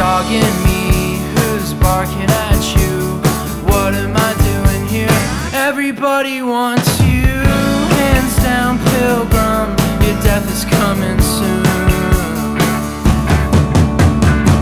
dog in me who's barking at you. What am I doing here? Everybody wants you. Hands down, pilgrim, your death is coming